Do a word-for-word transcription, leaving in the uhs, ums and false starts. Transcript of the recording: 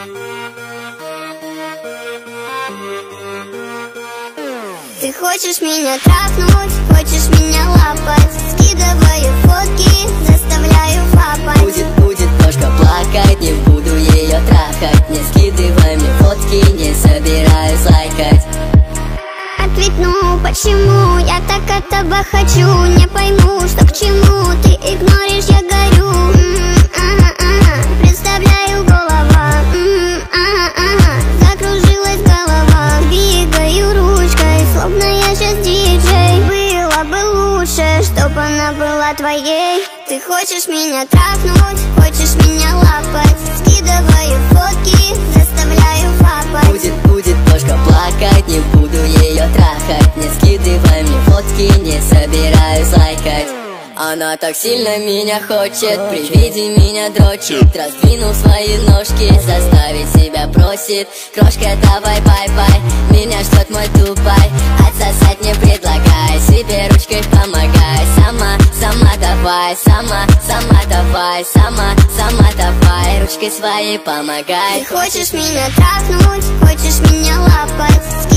Ты хочешь меня трахнуть, хочешь меня лапать, скидываю фотки, заставляю фапать. Будет, будет кошка плакать, не буду ее трахать. Не скидывай мне фотки, не собираюсь лайкать. Ответь, ну почему я так от тебя хочу? Не пойму, что к чему, ты игноришь, я горю. М-м, ага, ага. Представляю голова, м-м, ага, ага. Закружилась голова, двигаю ручкой, словно я сейчас диджей. Было бы лучше, чтоб она была твоей. Ты хочешь меня трахнуть, хочешь меня лапать, скидываю фотки, заставляю фапать. Будет, будет кошка плакать, не буду ее трахать. Не скидывай мне фотки, не собираюсь лайкать. Она так сильно меня хочет, при виде меня дрочит. Раздвинув свои ножки, заставить себя просит. Крошка, давай, бай-бай, меня ждет мой Дубай. Отсосать не предлагай, себе ручкой помогай. Сама, сама давай, сама, сама давай, сама, сама давай, ручкой своей помогай. Ты хочешь меня трахнуть, хочешь меня лапать,